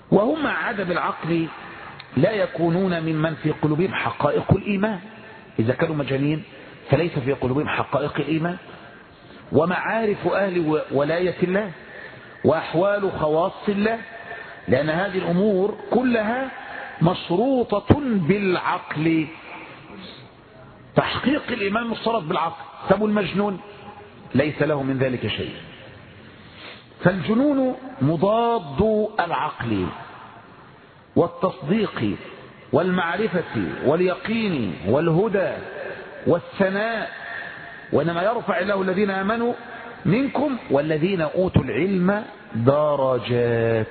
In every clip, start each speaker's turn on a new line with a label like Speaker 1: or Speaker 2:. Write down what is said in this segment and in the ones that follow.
Speaker 1: وهم مع عدم العقل لا يكونون ممن في قلوبهم حقائق الإيمان. إذا كانوا مجانين فليس في قلوبهم حقائق الإيمان ومعارف أهل ولاية الله وأحوال خواص الله، لأن هذه الأمور كلها مشروطة بالعقل. تحقيق الإيمان مشترط بالعقل. طب المجنون ليس له من ذلك شيء. فالجنون مضاد العقل والتصديق والمعرفة واليقين والهدى والثناء، وإنما يرفع الله الذين آمنوا منكم والذين أوتوا العلم درجات.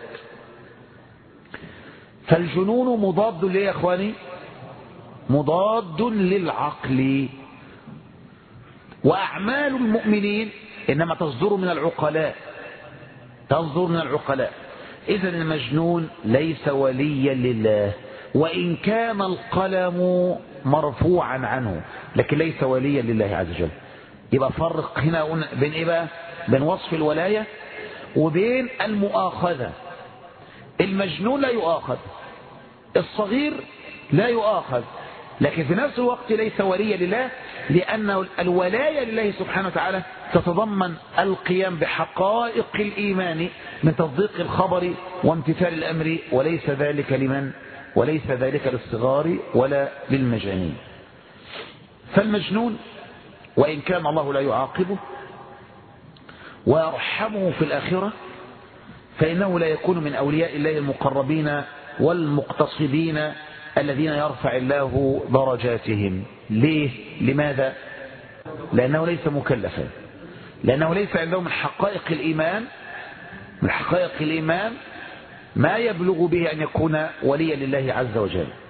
Speaker 1: فالجنون مضاد ليه يا أخواني؟ مضاد للعقل. وأعمال المؤمنين إنما تصدر من العقلاء، تصدر من العقلاء. إذن المجنون ليس وليا لله، وإن كان القلم مرفوعا عنه لكن ليس وليا لله عز وجل. يبقى فرق هنا بين إيه بقى؟ بين وصف الولاية وبين المؤاخذة. المجنون لا يؤاخذ، الصغير لا يؤاخذ، لكن في نفس الوقت ليس وليا لله، لأن الولاية لله سبحانه وتعالى تتضمن القيام بحقائق الإيمان من تصديق الخبر وامتثال الأمر، وليس ذلك لمن؟ وليس ذلك للصغار ولا للمجانين. فالمجنون وإن كان الله لا يعاقبه ويرحمه في الآخرة فإنه لا يكون من أولياء الله المقربين والمقتصدين الذين يرفع الله درجاتهم. ليه؟ لماذا؟ لأنه ليس مكلفا، لأنه ليس عنده من حقائق الإيمان، من حقائق الإيمان ما يبلغ به أن يكون وليا لله عز وجل.